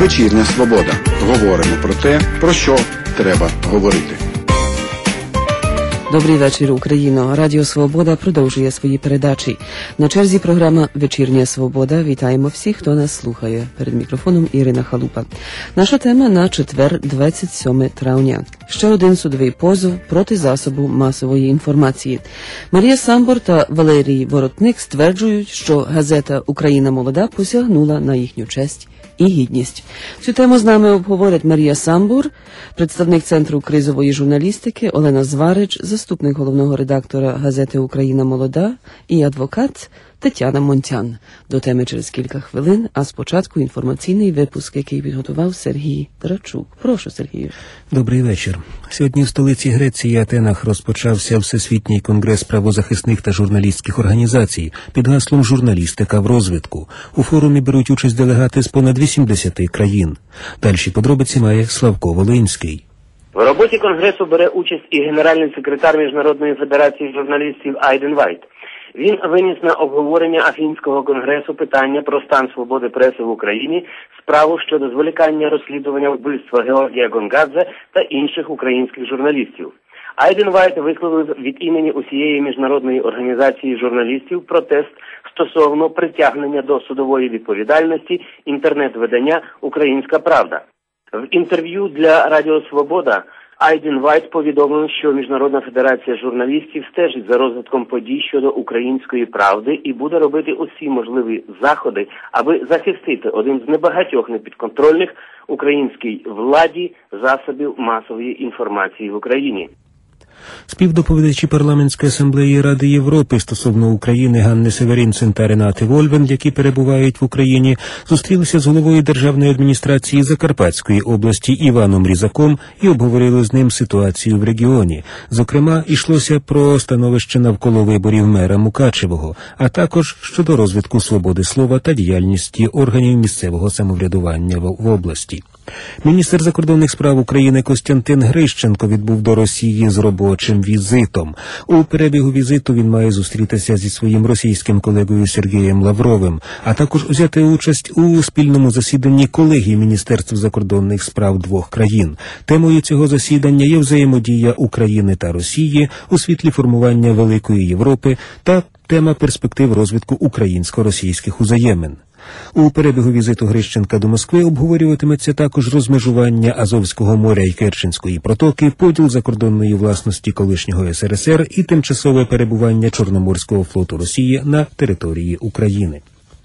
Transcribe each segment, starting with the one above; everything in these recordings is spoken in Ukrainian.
Вечірня Свобода. Говоримо про те, про що треба говорити. Добрий вечір, Україно. Радіо Свобода продовжує свої передачі. На черзі програма «Вечірня Свобода». Вітаємо всіх, хто нас слухає. Перед мікрофоном Ірина Халупа. Наша тема на четвер, 27 травня. Ще один судовий позов проти засобу масової інформації. Марія Самбор та Валерій Воротник стверджують, що газета «Україна молода» посягнула на їхню честь і гідність. Цю тему з нами обговорять Марія Самбур, представник Центру кризової журналістики, Олена Зварич, заступник головного редактора газети «Україна молода» і адвокат Тетяна Монтян. До теми через кілька хвилин, а спочатку інформаційний випуск, який підготував Сергій Драчук. Прошу, Сергію. Добрий вечір. Сьогодні в столиці Греції Атенах розпочався Всесвітній конгрес правозахисних та журналістських організацій під гаслом «Журналістика в розвитку». У форумі беруть участь делегати з понад 80 країн. Дальші подробиці має Славко Волинський. В роботі конгресу бере участь і генеральний секретар Міжнародної федерації журналістів Айден Вайт. Він виніс на обговорення Афінського конгресу питання про стан свободи преси в Україні, справу щодо зволікання розслідування вбивства Георгія Гонгадзе та інших українських журналістів. Айден Вайт висловив від імені усієї міжнародної організації журналістів протест стосовно притягнення до судової відповідальності інтернет-видання «Українська правда». В інтерв'ю для Радіо Свобода Айден Вайт повідомив, що Міжнародна федерація журналістів стежить за розвитком подій щодо «Української правди» і буде робити усі можливі заходи, аби захистити один з небагатьох непідконтрольних українській владі засобів масової інформації в Україні. Співдоповідачі Парламентської асамблеї Ради Європи стосовно України Ганни Северінсен та Ренати Вольвен, які перебувають в Україні, зустрілися з головою Державної адміністрації Закарпатської області Іваном Різаком і обговорили з ним ситуацію в регіоні. Зокрема, йшлося про становище навколо виборів мера Мукачевого, а також щодо розвитку свободи слова та діяльності органів місцевого самоврядування в області. Міністр закордонних справ України Костянтин Грищенко відбув до Росії з робочим візитом. У перебігу візиту він має зустрітися зі своїм російським колегою Сергієм Лавровим, а також взяти участь у спільному засіданні колегії Міністерств закордонних справ двох країн. Темою цього засідання є взаємодія України та Росії у світлі формування Великої Європи та тема перспектив розвитку українсько-російських взаємин. У перебігу візиту Грищенка до Москви обговорюватиметься також розмежування Азовського моря і Керченської протоки, поділ закордонної власності колишнього СРСР і тимчасове перебування Чорноморського флоту Росії на території України.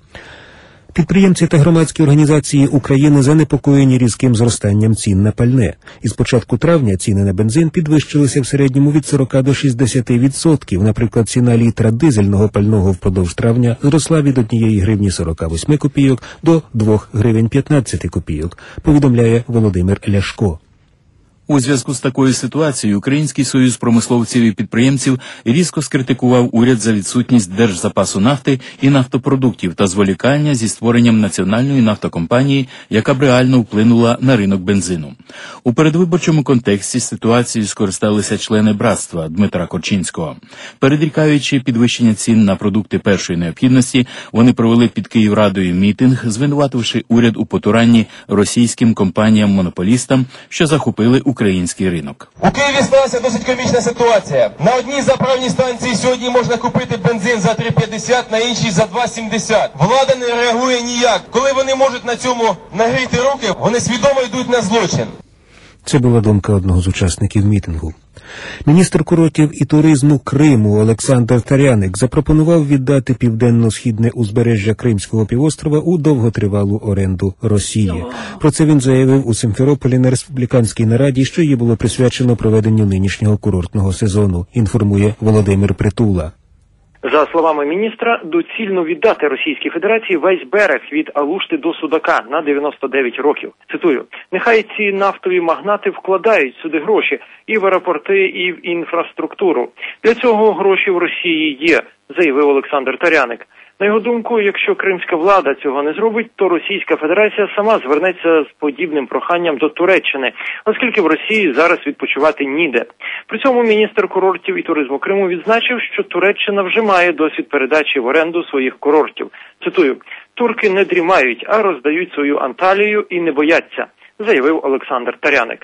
Підприємці та громадські організації України занепокоєні різким зростанням цін на пальне. Із початку травня ціни на бензин підвищилися в середньому від 40 до 60%. Наприклад, ціна літра дизельного пального впродовж травня зросла від 1 гривні 48 копійок до 2 гривень 15 копійок, повідомляє Володимир Ляшко. У зв'язку з такою ситуацією Український союз промисловців і підприємців різко скритикував уряд за відсутність держзапасу нафти і нафтопродуктів та зволікання зі створенням національної нафтокомпанії, яка б реально вплинула на ринок бензину. У передвиборчому контексті ситуацією скористалися члени братства Дмитра Корчинського. Передрікаючи підвищення цін на продукти першої необхідності, вони провели під Київрадою мітинг, звинувативши уряд у потуранні російським компаніям-монополістам, що захопили український ринок. У Києві сталася досить комічна ситуація. На одній заправній станції сьогодні можна купити бензин за 3,50, на іншій за 2,70. Влада не реагує ніяк. Коли вони можуть на цьому нагріти руки, вони свідомо йдуть на злочин. Це була думка одного з учасників мітингу. Міністр курортів і туризму Криму Олександр Таряник запропонував віддати південно-східне узбережжя Кримського півострова у довготривалу оренду Росії. Про це він заявив у Симферополі на республіканській нараді, що їй було присвячено проведенню нинішнього курортного сезону, інформує Володимир Притула. За словами міністра, доцільно віддати Російській Федерації весь берег від Алушти до Судака на 99 років. Цитую: «Нехай ці нафтові магнати вкладають сюди гроші і в аеропорти, і в інфраструктуру. Для цього гроші в Росії є», заявив Олександр Таряник. На його думку, якщо кримська влада цього не зробить, то Російська Федерація сама звернеться з подібним проханням до Туреччини, оскільки в Росії зараз відпочивати ніде. При цьому міністр курортів і туризму Криму відзначив, що Туреччина вже має досвід передачі в оренду своїх курортів. Цитую: «Турки не дрімають, а роздають свою Анталію і не бояться», заявив Олександр Таряник.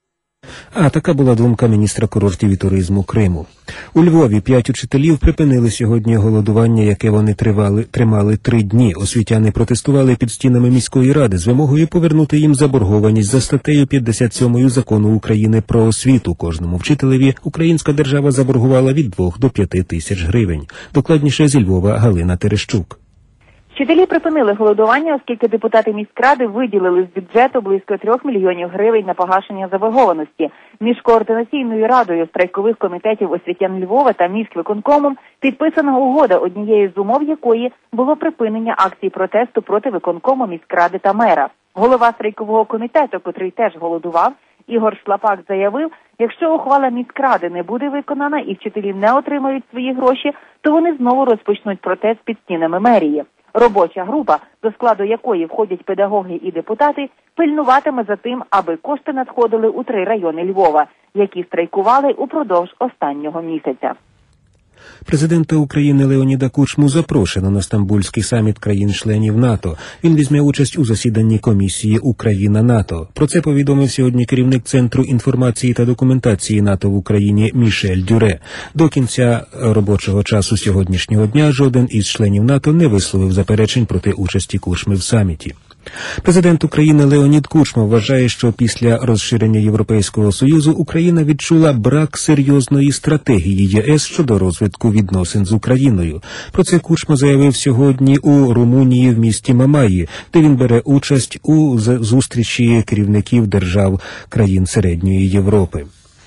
А така була думка міністра курортів і туризму Криму. У Львові 5 учителів припинили сьогодні голодування, яке вони тримали 3 дні. Освітяни протестували під стінами міської ради з вимогою повернути їм заборгованість за статтею 57 Закону України про освіту. Кожному вчителеві українська держава заборгувала від 2 до 5 тисяч гривень. Докладніше зі Львова Галина Терещук. Вчителі припинили голодування, оскільки депутати міськради виділили з бюджету близько 3 мільйонів гривень на погашення заборгованості. Між Координаційною радою страйкових комітетів освітян Львова та міськвиконкомом підписана угода, однією з умов якої було припинення акцій протесту проти виконкому міськради та мера. Голова страйкового комітету, котрий теж голодував, Ігор Шлапак заявив, якщо ухвала міськради не буде виконана і вчителі не отримають свої гроші, то вони знову розпочнуть протест під стінами мерії. Робоча група, до складу якої входять педагоги і депутати, пильнуватиме за тим, аби кошти надходили у 3 райони Львова, які страйкували упродовж останнього місяця. Президента України Леоніда Кучму запрошено на Стамбульський саміт країн-членів НАТО. Він візьме участь у засіданні комісії Україна-НАТО. Про це повідомив сьогодні керівник Центру інформації та документації НАТО в Україні Мішель Дюре. До кінця робочого часу сьогоднішнього дня жоден із членів НАТО не висловив заперечень проти участі Кучми в саміті. Президент України Леонід Кучма вважає, що після розширення Європейського Союзу Україна відчула брак серйозної стратегії ЄС щодо розвитку відносин з Україною. Про це Кучма заявив сьогодні у Румунії в місті Мамаї, де він бере участь у зустрічі керівників держав країн Середньої Європи.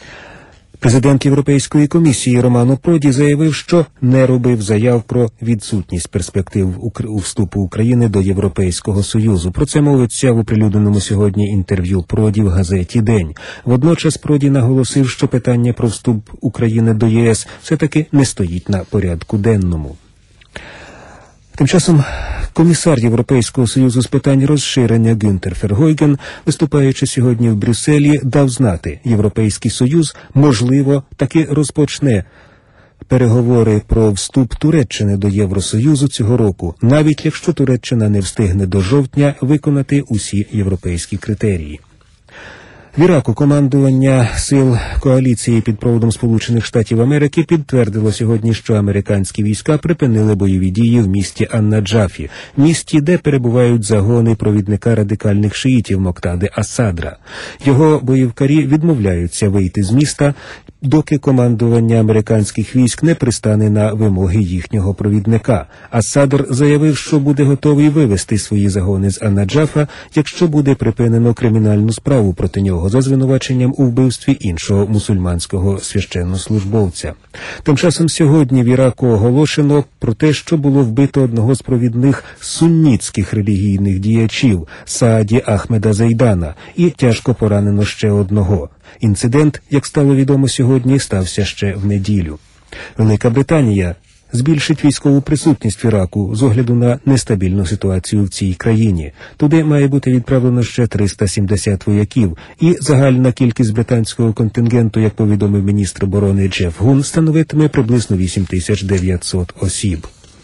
Президент Європейської комісії Романо Проді заявив, що не робив заяв про відсутність перспектив у вступу України до Європейського Союзу. Про це мовиться в оприлюдненому сьогодні інтерв'ю Проді в газеті «День». Водночас Проді наголосив, що питання про вступ України до ЄС все-таки не стоїть на порядку денному. Тим часом комісар Європейського Союзу з питань розширення Гюнтер Фергойген, виступаючи сьогодні в Брюсселі, дав знати, Європейський Союз, можливо, таки розпочне переговори про вступ Туреччини до Євросоюзу цього року, навіть якщо Туреччина не встигне до жовтня виконати усі європейські критерії. В Іраку командування сил коаліції під проводом Сполучених Штатів Америки підтвердило сьогодні, що американські війська припинили бойові дії в місті Ан-Наджафі, місті, де перебувають загони провідника радикальних шиїтів Моктади Ас-Садра. Його бойовикарі відмовляються вийти з міста, доки командування американських військ не пристане на вимоги їхнього провідника. Ас-Садр заявив, що буде готовий вивести свої загони з Ан-Наджафа, якщо буде припинено кримінальну справу проти нього за звинуваченням у вбивстві іншого мусульманського священнослужбовця. Тим часом сьогодні в Іраку оголошено про те, що було вбито одного з провідних суннітських релігійних діячів Сааді Ахмеда Зейдана і тяжко поранено ще одного. Інцидент, як стало відомо сьогодні, стався ще в неділю. Велика Британія збільшить військову присутність в Іраку з огляду на нестабільну ситуацію в цій країні. Туди має бути відправлено ще 370 вояків, і загальна кількість британського контингенту, як повідомив міністр оборони Джеф Гун, становитиме приблизно 8900 осіб.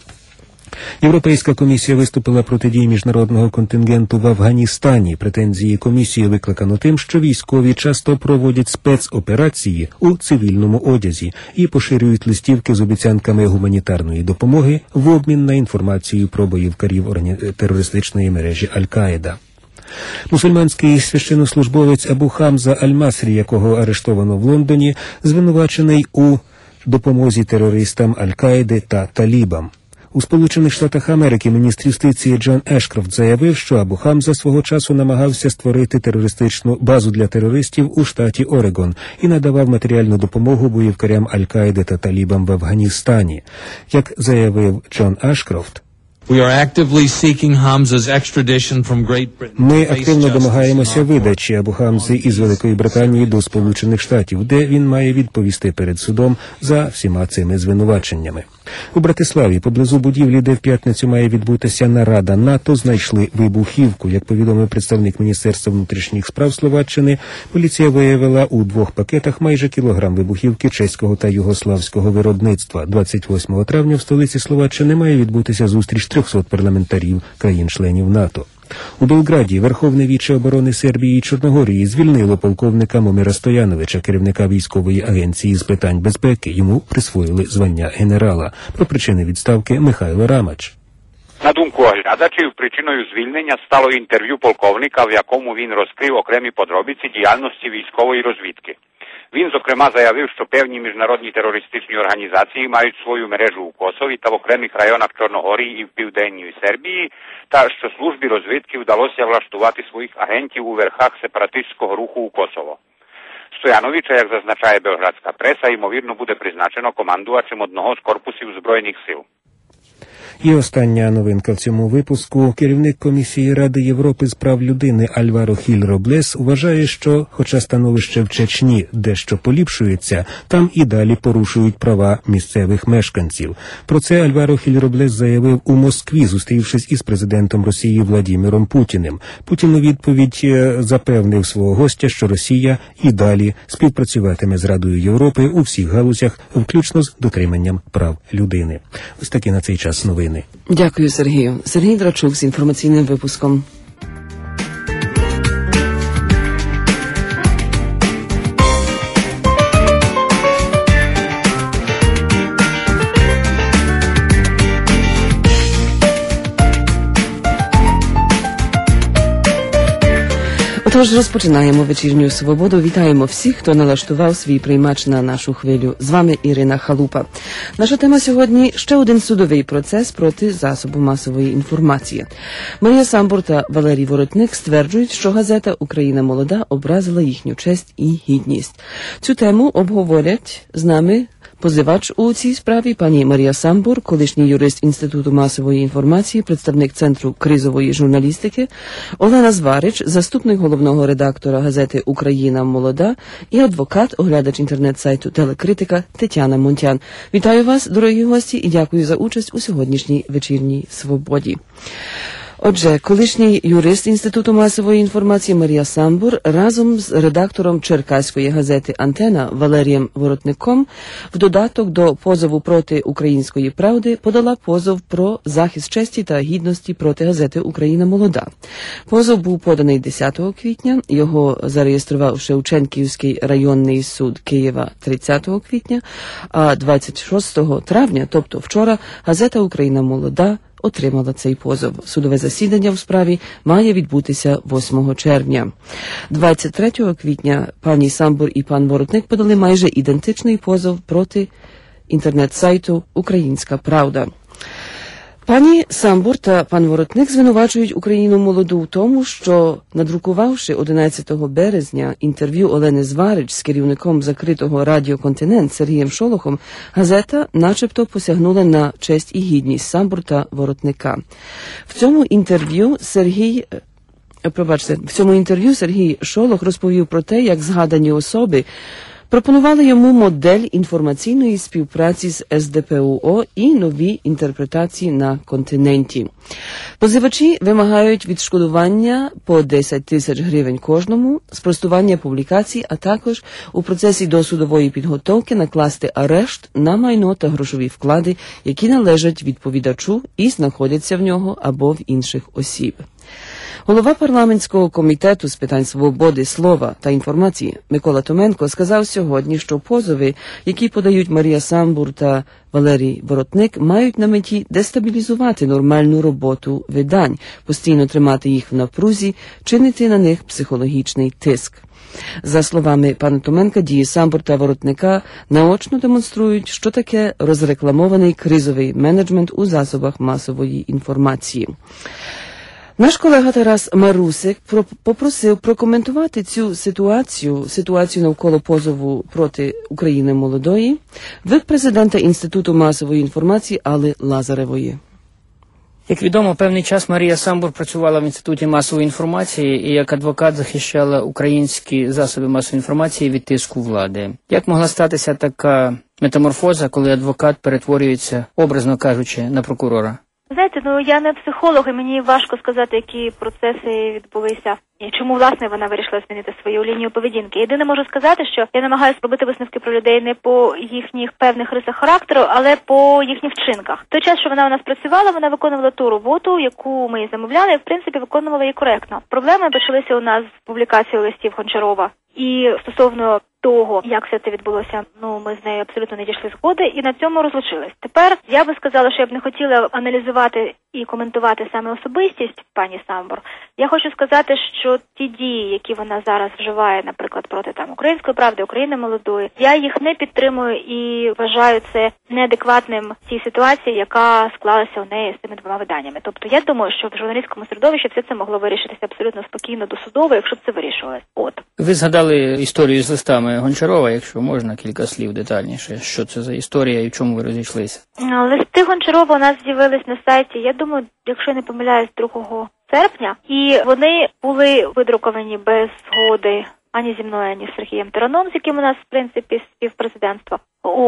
Європейська комісія виступила проти дій міжнародного контингенту в Афганістані. Претензії комісії викликано тим, що військові часто проводять спецоперації у цивільному одязі і поширюють листівки з обіцянками гуманітарної допомоги в обмін на інформацію про бойовикарів терористичної мережі Аль-Каїда. Мусульманський священнослужбовець Абу Хамза Аль-Масрі, якого арештовано в Лондоні, звинувачений у допомозі терористам Аль-Каїди та талібам. У Сполучених Штатах Америки міністр юстиції Джон Ешкрофт заявив, що Абу Хамза свого часу намагався створити терористичну базу для терористів у штаті Орегон і надавав матеріальну допомогу бойовикарям Аль-Каїди та талібам в Афганістані. Як заявив Джон Ешкрофт, ми активно домагаємося видачі Абу Хамзи із Великої Британії до Сполучених Штатів, де він має відповісти перед судом за всіма цими звинуваченнями. У Братиславі, поблизу будівлі, де в п'ятницю має відбутися нарада НАТО, знайшли вибухівку. Як повідомив представник Міністерства внутрішніх справ Словаччини, поліція виявила у 2 пакетах майже кілограм вибухівки чеського та югославського виробництва. 28 травня в столиці Словаччини має відбутися зустріч 300 парламентарів країн-членів НАТО. У Белграді Верховне Віче оборони Сербії і Чорногорії звільнило полковника Момира Стояновича, керівника військової агенції з питань безпеки. Йому присвоїли звання генерала. Про причини відставки Михайло Рамач. На думку оглядачів, причиною звільнення стало інтерв'ю полковника, в якому він розкрив окремі подробиці діяльності військової розвідки. Він, зокрема, заявив, що певні міжнародні терористичні організації мають свою мережу у Косові та в окремих районах Чорногорії і в Південній Сербії, та що службі розвідки вдалося влаштувати своїх агентів у верхах сепаратистського руху у Косово. Стояновича, як зазначає белградська преса, ймовірно буде призначено командувачем одного з корпусів Збройних сил. І остання новинка в цьому випуску. Керівник Комісії Ради Європи з прав людини Альваро Хіль Роблес вважає, що, хоча становище в Чечні дещо поліпшується, там і далі порушують права місцевих мешканців. Про це Альваро Хіль Роблес заявив у Москві, зустрівшись із президентом Росії Владимиром Путіним. Путін у відповідь запевнив свого гостя, що Росія і далі співпрацюватиме з Радою Європи у всіх галузях, включно з дотриманням прав людини. Ось такі на цей час новини. Дякую, Сергію. Сергій Драчук з інформаційним випуском. Отож, розпочинаємо вечірню свободу. Вітаємо всіх, хто налаштував свій приймач на нашу хвилю. З вами Ірина Халупа. Наша тема сьогодні – ще один судовий процес проти засобу масової інформації. Марія Самбур та Валерій Воротник стверджують, що газета «Україна молода» образила їхню честь і гідність. Цю тему обговорять з нами позивач у цій справі пані Марія Самбур, колишній юрист Інституту масової інформації, представник Центру кризової журналістики, Олена Зварич, заступник головного редактора газети «Україна молода» і адвокат, оглядач інтернет-сайту «Телекритика» Тетяна Монтян. Вітаю вас, дорогі гості, і дякую за участь у сьогоднішній вечірній свободі. Отже, колишній юрист Інституту масової інформації Марія Самбур разом з редактором черкаської газети «Антена» Валерієм Воротником в додаток до позову проти «Української правди» подала позов про захист честі та гідності проти газети «Україна молода». Позов був поданий 10 квітня, його зареєстрував Шевченківський районний суд Києва 30 квітня, а 26 травня, тобто вчора, газета «Україна молода» отримала цей позов. Судове засідання в справі має відбутися 8 червня. 23 квітня пані Самбур і пан Воротник подали майже ідентичний позов проти інтернет-сайту «Українська правда». Пані Самбур та пан Воротник звинувачують Україну молоду в тому, що, надрукувавши 11 березня інтерв'ю Олени Зварич з керівником закритого радіо «Континент» Сергієм Шолохом, газета начебто посягнула на честь і гідність Самбур та Воротника. В цьому інтерв'ю Сергій Шолох розповів про те, як згадані особи пропонували йому модель інформаційної співпраці з СДПУО і нові інтерпретації на континенті. Позивачі вимагають відшкодування по 10 тисяч гривень кожному, спростування публікацій, а також у процесі досудової підготовки накласти арешт на майно та грошові вклади, які належать відповідачу і знаходяться в нього або в інших осіб. Голова парламентського комітету з питань свободи слова та інформації Микола Томенко сказав сьогодні, що позови, які подають Марія Самбур та Валерій Воротник, мають на меті дестабілізувати нормальну роботу видань, постійно тримати їх в напрузі, чинити на них психологічний тиск. За словами пана Томенка, дії Самбур та Воротника наочно демонструють, що таке розрекламований кризовий менеджмент у засобах масової інформації. Наш колега Тарас Марусик попросив прокоментувати цю ситуацію навколо позову проти України молодої, від президента Інституту масової інформації Алли Лазаревої. Як відомо, певний час Марія Самбур працювала в Інституті масової інформації і як адвокат захищала українські засоби масової інформації від тиску влади. Як могла статися така метаморфоза, коли адвокат перетворюється, образно кажучи, на прокурора? Знаєте, я не психолог, і мені важко сказати, які процеси відбулися. І чому, власне, вона вирішила змінити свою лінію поведінки. Єдине можу сказати, що я намагаюся робити висновки про людей не по їхніх певних рисах характеру, але по їхніх вчинках. В той час, що вона у нас працювала, вона виконувала ту роботу, яку ми їй замовляли, і, в принципі, виконувала її коректно. Проблеми почалися у нас з публікацією листів Гончарова. І стосовно того, як все це відбулося, ми з нею абсолютно не дійшли згоди і на цьому розлучились. Тепер я би сказала, що я б не хотіла аналізувати і коментувати саме особистість пані Самбур. Я хочу сказати, що ті дії, які вона зараз вживає, наприклад, проти Української правди, України молодої, я їх не підтримую і вважаю це неадекватним в цій ситуації, яка склалася у неї з цими двома виданнями. Тобто я думаю, що в журналістському середовищі все це могло вирішитися абсолютно спокійно, досудово, якщо б це вирішувалось. Ви згадали історію з листами Гончарова, якщо можна, кілька слів детальніше. Що це за історія і в чому ви розійшлися? Листи Гончарова у нас з'явились на сайті, я думаю, якщо я не помиляюсь, 2 серпня. І вони були видруковані без згоди ані зі мною, ані з Сергієм Тараном, з яким у нас, в принципі, співпрезидентство.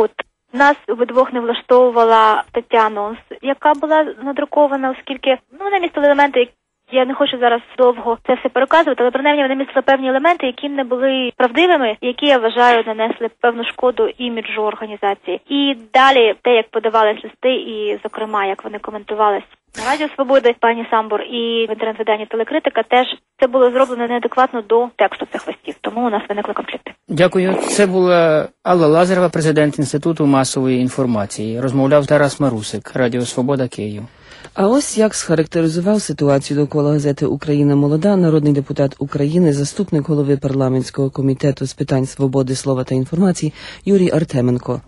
Нас обидвох не влаштовувала стаття анонс, яка була надрукована, оскільки вона містила елементи, які я не хочу зараз довго це все переказувати, але принаймні вони містили певні елементи, які не були правдивими, які, я вважаю, нанесли певну шкоду іміджу організації. І далі те, як подавались листи, і, зокрема, як вони коментувались на Радіо Свободи, пані Самбур, і в інтернет-виданні Телекритика, теж це було зроблено неадекватно до тексту цих листів, тому у нас виникли конфлікти. Дякую. Це була Алла Лазарева, президент Інституту масової інформації. Розмовляв Тарас Марусик, Радіо Свобода, Київ. А ось як схарактеризував ситуацію довкола газети «Україна молода» народний депутат України, заступник голови парламентського комітету з питань свободи слова та інформації Юрій Артеменко.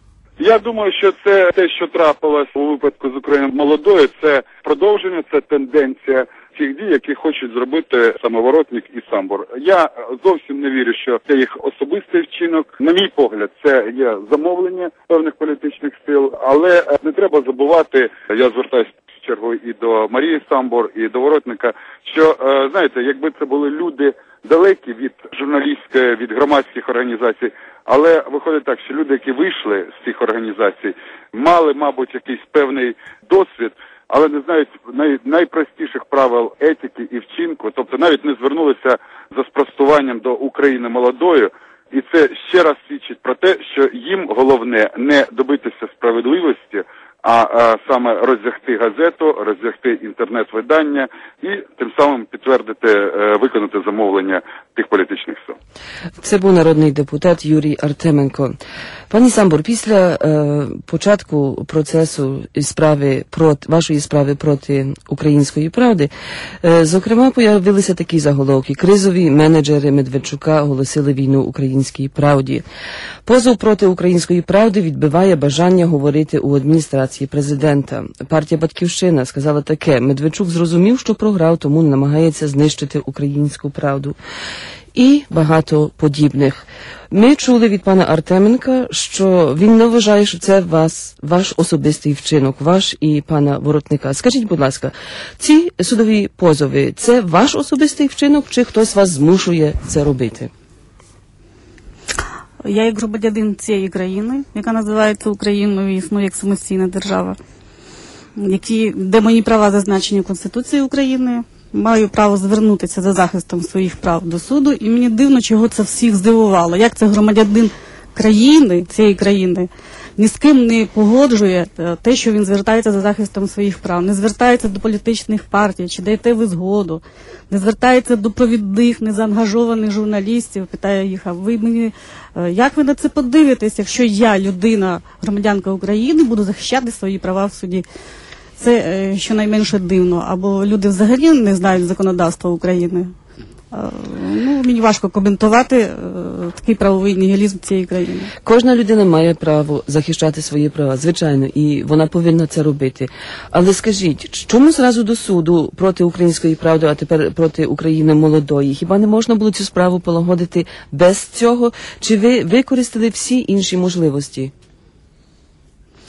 Я думаю, що це те, що трапилось у випадку з «Україною молодою», це продовження, це тенденція цих дій, які хочуть зробити Самоворотник і Самбур. Я зовсім не вірю, що це їх особистий вчинок. На мій погляд, це є замовлення певних політичних сил, але не треба забувати, я звертаюся в чергу і до Марії Самбур, і до Воротника, що, знаєте, якби це були люди далекі від журналістської, від громадських організацій, але виходить так, що люди, які вийшли з цих організацій, мали, мабуть, якийсь певний досвід, але не знають найпростіших правил етики і вчинку, тобто навіть не звернулися за спростуванням до України молодої, і це ще раз свідчить про те, що їм головне не добитися справедливості, а саме роздягти газету, роздягти інтернет-видання і тим самим підтвердити, виконати замовлення тих політичних сил. Це був народний депутат Юрій Артеменко. Пані Самбур, після початку процесу вашої справи проти Української правди, зокрема, появилися такі заголовки. Кризові менеджери Медведчука оголосили війну Українській правді. Позов проти Української правди відбиває бажання говорити у адміністрації президента. Партія «Батьківщина» сказала таке: Медведчук зрозумів, що програв, тому намагається знищити Українську правду. І багато подібних. Ми чули від пана Артеменка, що він не вважає, що це ваш особистий вчинок, ваш і пана Воротника. Скажіть, будь ласка, ці судові позови – це ваш особистий вчинок, чи хтось вас змушує це робити? Я як громадянин цієї країни, яка називається Україною, існує як самостійна держава, де мої права зазначені в Конституції України, маю право звернутися за захистом своїх прав до суду, і мені дивно, чого це всіх здивувало. Як це громадянин країни, цієї країни, ні з ким не погоджує те, що він звертається за захистом своїх прав, не звертається до політичних партій, чи даєте ви згоду, не звертається до провідних, незаангажованих журналістів, питає їх, а ви мені, як ви на це подивитесь, якщо я, людина, громадянка України, буду захищати свої права в суді? Це щонайменше дивно. Або люди взагалі не знають законодавства України. Мені важко коментувати такий правовий нігілізм цієї країни. Кожна людина має право захищати свої права, звичайно, і вона повинна це робити. Але скажіть, чому зразу до суду проти Української правди, а тепер проти України молодої? Хіба не можна було цю справу полагодити без цього? Чи ви використали всі інші можливості?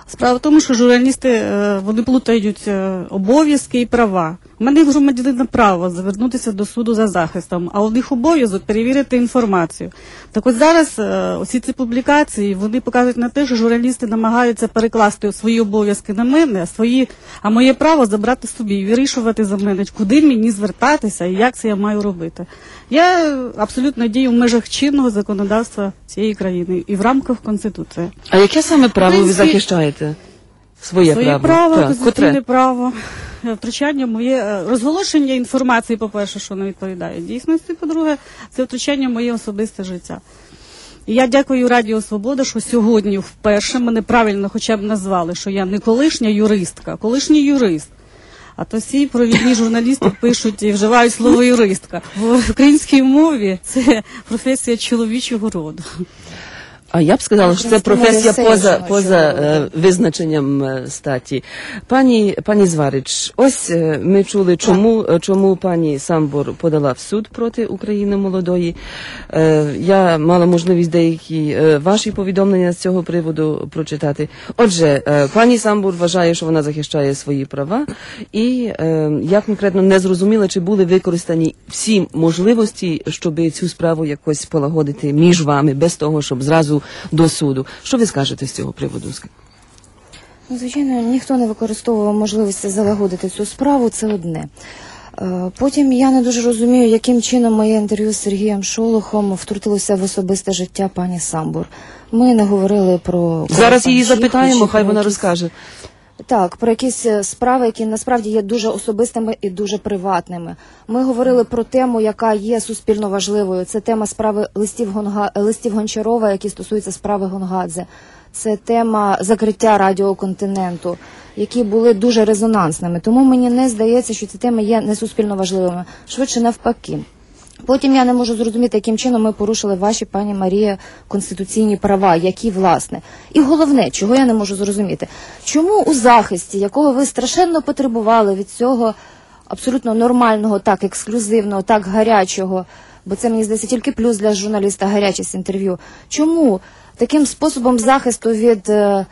Справа в тому, що журналісти, вони плутають обов'язки і права. У мене як громадянина право звернутися до суду за захистом, а у них обов'язок перевірити інформацію. Так от зараз усі ці публікації, вони показують на те, що журналісти намагаються перекласти свої обов'язки на мене, а моє право забрати собі і вирішувати за мене, куди мені звертатися і як це я маю робити. Я абсолютно дію в межах чинного законодавства цієї країни і в рамках Конституції. А яке саме право ви захищаєте? Своє право, конституційне право, втручання моє, розголошення інформації, по-перше, що не відповідає дійсності, по-друге, це втручання в моє особисте життя. І я дякую Радіо Свобода, що сьогодні вперше мене правильно хоча б назвали, що я не колишня юристка, а колишній юрист. А то всі провідні журналісти пишуть і вживають слово юристка. В українській мові це професія чоловічого роду. А я б сказала, що це професія поза визначенням статі. Пані Зварич, ось ми чули, чому пані Самбор подала в суд проти України молодої. Я мала можливість деякі ваші повідомлення з цього приводу прочитати. Отже, пані Самбор вважає, що вона захищає свої права, і я конкретно не зрозуміла, чи були використані всі можливості, щоб цю справу якось полагодити між вами, без того, щоб зразу до суду. Що ви скажете з цього приводу? Ну, звичайно, ніхто не використовував можливості залагодити цю справу, це одне. Потім я не дуже розумію, яким чином моє інтерв'ю з Сергієм Шолохом втрутилося в особисте життя пані Самбур. Ми не говорили про... Зараз її запитаємо, хай вона розкаже. Так, про якісь справи, які насправді є дуже особистими і дуже приватними. Ми говорили про тему, яка є суспільно важливою. Це тема справи листів Гончарова, які стосуються справи Гонгадзе. Це тема закриття Радіо Континенту, які були дуже резонансними. Тому мені не здається, що ці теми є не суспільно важливими. Швидше навпаки. Потім я не можу зрозуміти, яким чином ми порушили ваші, пані Марія, конституційні права, які, власне. І головне, чого я не можу зрозуміти, чому у захисті, якого ви страшенно потребували від цього абсолютно нормального, так ексклюзивного, так гарячого, бо це, мені здається, тільки плюс для журналіста гарячість інтерв'ю, чому таким способом захисту від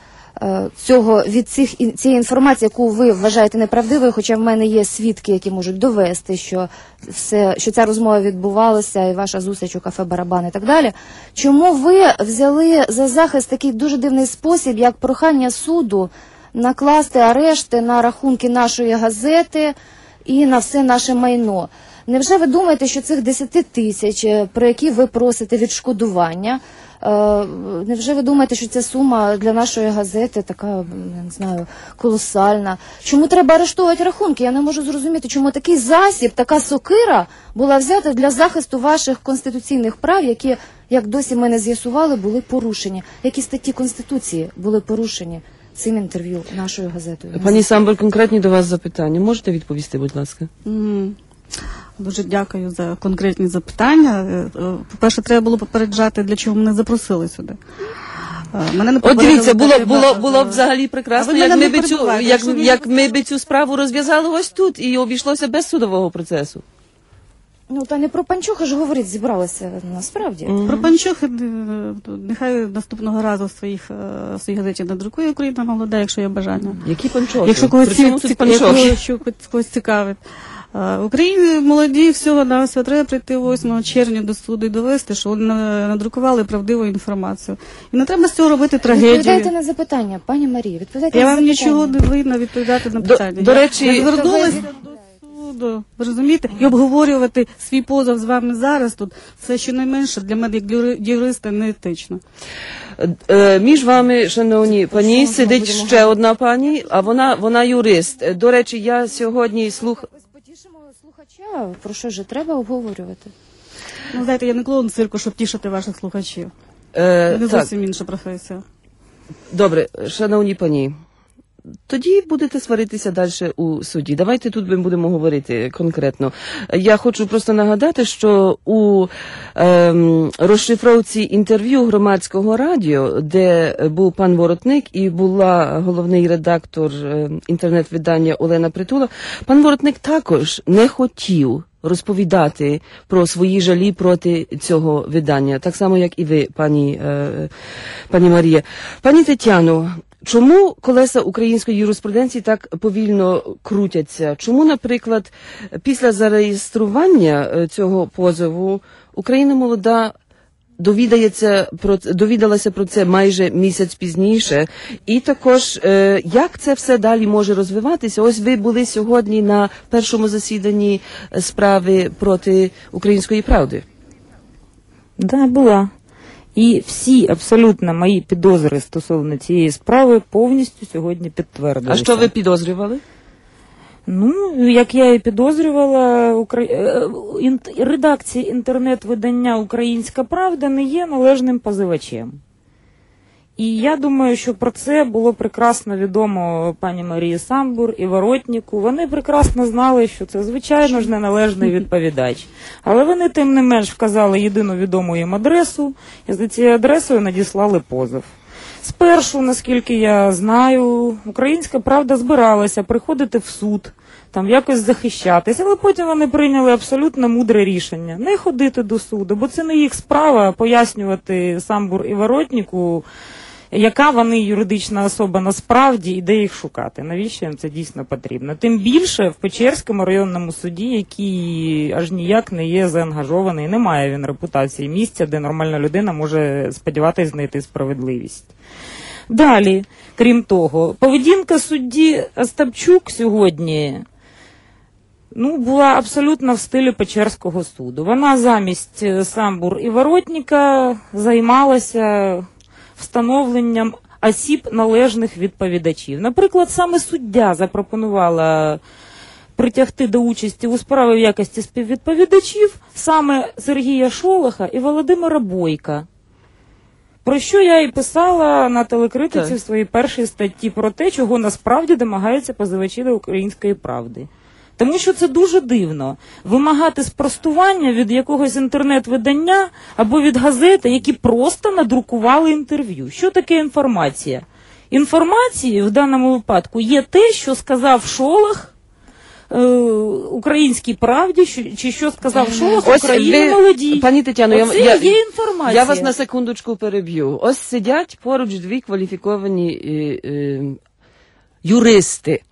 цієї інформації, яку ви вважаєте неправдивою, хоча в мене є свідки, які можуть довести, що ця розмова відбувалася, і ваша зустріч у кафе «Барабан» і так далі. Чому ви взяли за захист такий дуже дивний спосіб, як прохання суду накласти арешти на рахунки нашої газети і на все наше майно? Невже ви думаєте, що цих 10 тисяч, про які ви просите відшкодування, невже ви думаєте, що ця сума для нашої газети така, я не знаю, колосальна? Чому треба арештовувати рахунки? Я не можу зрозуміти, чому такий засіб, така сокира була взята для захисту ваших конституційних прав, які, як досі ми не з'ясували, були порушені. Які статті Конституції були порушені цим інтерв'ю нашою газетою? Пані Самбор, конкретні до вас запитання. Можете відповісти, будь ласка? Дуже дякую за конкретні запитання. По-перше, треба було попереджати, для чого мене запросили сюди. Мене не дивіться, було б взагалі прекрасно, як ми б цю справу розв'язали ось тут і обійшлося без судового процесу. Ну, та не про Панчуха ж говорить, зібралося насправді. Про Панчуха нехай наступного разу в своїй газеті надрукує «Україна молода», якщо є бажання. Які Панчухи? Якщо когось цікавить. В Україні молоді всього-навсього треба прийти 8 червня до суду і довести, що вони надрукували правдиву інформацію. І не треба з цього робити трагедію. Відповідайте на запитання, пані Марія, відповідайте на запитання. Я вам нічого не винна відповідати на питання. До речі, я звернулася до суду, ви розумієте? І обговорювати свій позов з вами зараз тут, це щонайменше для мене, як для юриста, неетично. Між вами, шановні пані, сидить ще одна пані, а вона юрист. До речі, я сьогодні слухача, про що ж треба обговорювати? Ну, знаєте, я не клоун цирку, щоб тішити ваших слухачів. Не зовсім інша професія. Добре, шановні пані, тоді будете сваритися далі у суді. Давайте тут ми будемо говорити конкретно. Я хочу просто нагадати, що у розшифровці інтерв'ю Громадського радіо, де був пан Воротник і була головний редактор інтернет-видання Олена Притула, пан Воротник також не хотів розповідати про свої жалі проти цього видання. Так само, як і ви, пані Марія. Пані Тетяно, Чому колеса української юриспруденції так повільно крутяться? Чому, наприклад, після зареєстрування цього позову Україна молода довідалася про це майже місяць пізніше? І також, як це все далі може розвиватися? Ось ви були сьогодні на першому засіданні справи проти Української правди. Да, була. І всі абсолютно мої підозри стосовно цієї справи повністю сьогодні підтвердилися. А що ви підозрювали? Ну, як я і підозрювала, редакція інтернет-видання «Українська правда» не є належним позивачем. І я думаю, що про це було прекрасно відомо пані Марії Самбур і Воротніку. Вони прекрасно знали, що це, звичайно ж, неналежний відповідач. Але вони, тим не менш, вказали єдину відому їм адресу, і за цією адресою надіслали позов. Спершу, наскільки я знаю, «Українська правда» збиралася приходити в суд, там якось захищатися, але потім вони прийняли абсолютно мудре рішення – не ходити до суду, бо це не їх справа пояснювати Самбур і Воротніку, яка вони юридична особа насправді і де їх шукати. Навіщо їм це дійсно потрібно? Тим більше в Печерському районному суді, який аж ніяк не є заангажований, не має він репутації місця, де нормальна людина може сподіватися знайти справедливість. Далі, крім того, поведінка судді Остапчук сьогодні була абсолютно в стилі Печерського суду. Вона замість Самбур і Воротніка займалася встановленням осіб належних відповідачів. Наприклад, саме суддя запропонувала притягти до участі у справі в якості співвідповідачів саме Сергія Шолоха і Володимира Бойка. Про що я і писала на телекритиці в своїй першій статті про те, чого насправді домагаються позивачі до «Української правди». Тому що це дуже дивно – вимагати спростування від якогось інтернет-видання або від газети, які просто надрукували інтерв'ю. Що таке інформація? Інформацією в даному випадку є те, що сказав Шолох «Українській правді», чи що сказав Шолох «Україні молодій». Пані Тетяно, є інформація. Я вас на секундочку переб'ю. Ось сидять поруч дві кваліфіковані юристи.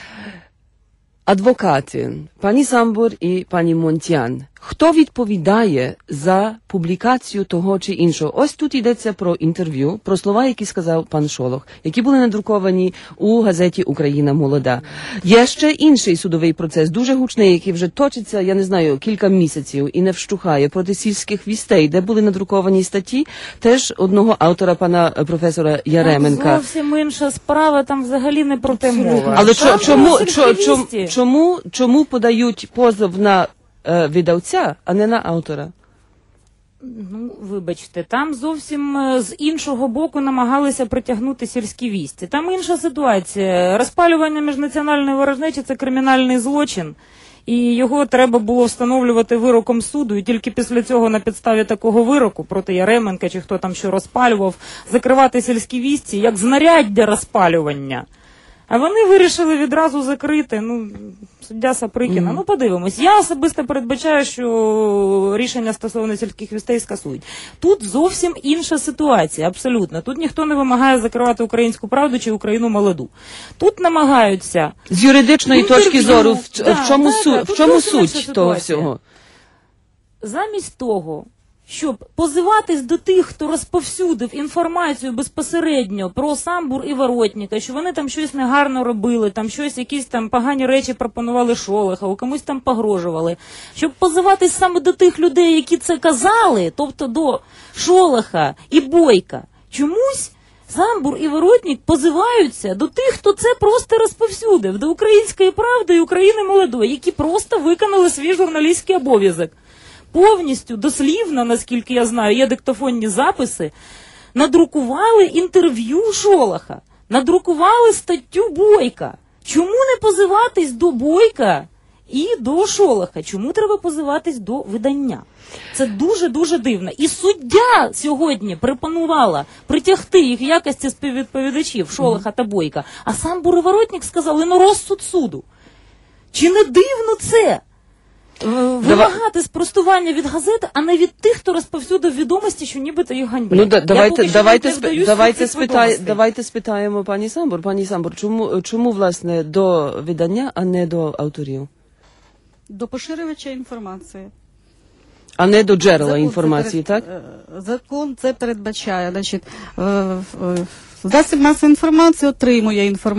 Адвокати, пані Самбур і пані Монтян. Хто відповідає за публікацію того чи іншого? Ось тут йдеться про інтерв'ю, про слова, які сказав пан Шолох, які були надруковані у газеті «Україна молода». Є ще інший судовий процес, дуже гучний, який вже точиться, я не знаю, кілька місяців і не вщухає, проти сільських вістей, де були надруковані статті теж одного автора, пана професора Яременка. Зовсім інша справа, там взагалі не про те мова. Але чому подають позов на видавця, а не на автора? Ну, вибачте, там зовсім з іншого боку намагалися притягнути сільські вісті. Там інша ситуація. Розпалювання міжнаціональної ворожнечі – це кримінальний злочин, і його треба було встановлювати вироком суду, і тільки після цього на підставі такого вироку проти Яременка, чи хто там що розпалював, закривати сільські вісті як знаряддя розпалювання. А вони вирішили відразу закрити, суддя Саприкіна. Подивимось. Я особисто передбачаю, що рішення стосовно сільських вістей скасують. Тут зовсім інша ситуація, абсолютно. Тут ніхто не вимагає закривати «Українську правду» чи «Україну молоду». Тут намагаються... З юридичної точки зору, в чому суть того всього? Замість того, щоб позиватись до тих, хто розповсюдив інформацію безпосередньо про Самбур і Воротніка, що вони там щось негарно робили, там щось, якісь там погані речі пропонували Шолохову, комусь там погрожували, щоб позиватись саме до тих людей, які це казали, тобто до Шолоха і Бойка, чомусь Самбур і Воротнік позиваються до тих, хто це просто розповсюдив, до «Української правди» і «України молодої», які просто виконали свій журналістський обов'язок. Повністю, дослівно, наскільки я знаю, є диктофонні записи, надрукували інтерв'ю Шолоха, надрукували статтю Бойка. Чому не позиватись до Бойка і до Шолоха? Чому треба позиватись до видання? Це дуже-дуже дивно. І суддя сьогодні пропонувала притягти їх в якості співвідповідачів Шолоха та Бойка, а Самбур і Воротнік сказали, розсуд суду. Чи не дивно це? вимагати спростування від газет, а не від тих, хто розповсюдив відомості, що нібито їх ганьблять. Ну, давайте спитаємо пані Самбур. Пані Самбур, чому, власне, до видання, а не до авторів? До поширювача інформації. А не до джерела інформації, так? Закон це передбачає. Значить, засіб масової інформації отримує інформацію.